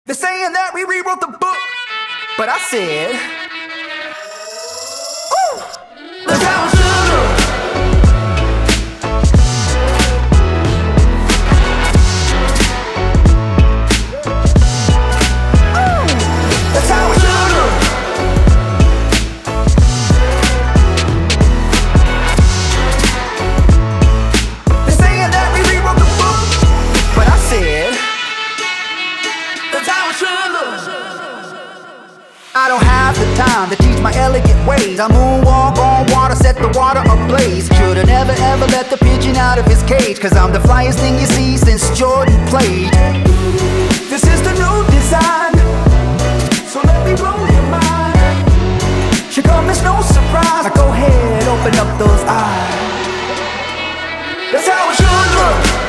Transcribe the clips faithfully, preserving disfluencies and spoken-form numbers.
They're saying that we rewrote the book, but I said, ooh, that's how it should look. I don't have the time to teach my elegant ways. I moonwalk on water, set the water ablaze. Should've never ever let the pigeon out of his cage, cause I'm the flyest thing you see since Jordan played. This is the new design, so let me blow your mind. Should come as no surprise. Now go ahead, open up those eyes. That's how it should look.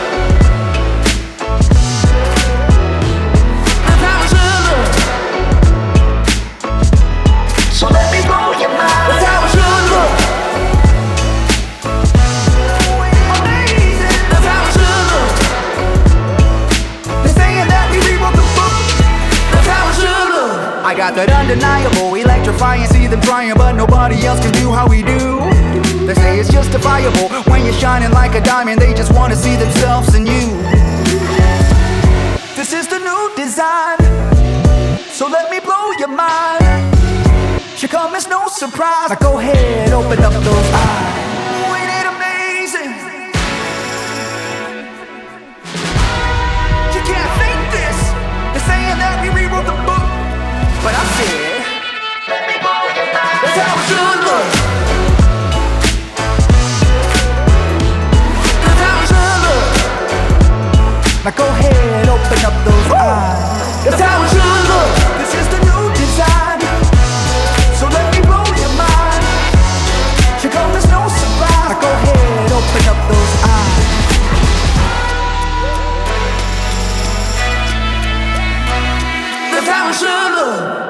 I got that undeniable, electrifying, see them trying, but nobody else can do how we do. They say it's justifiable, when you're shining like a diamond, they just wanna see themselves in you. This is the new design, so let me blow your mind. Should come as no surprise. Now go ahead, open up those eyes. Oh, ain't it amazing? You can't fake this. They're saying that we rewrote the book, but I said, let me blow your mind. That's how it should look. That's how it should look. Now go ahead, open up those eyes. That's how it should look. This is the new design, so let me blow your mind. Should come as no surprise. Now go ahead, open up those eyes. That's how it should look.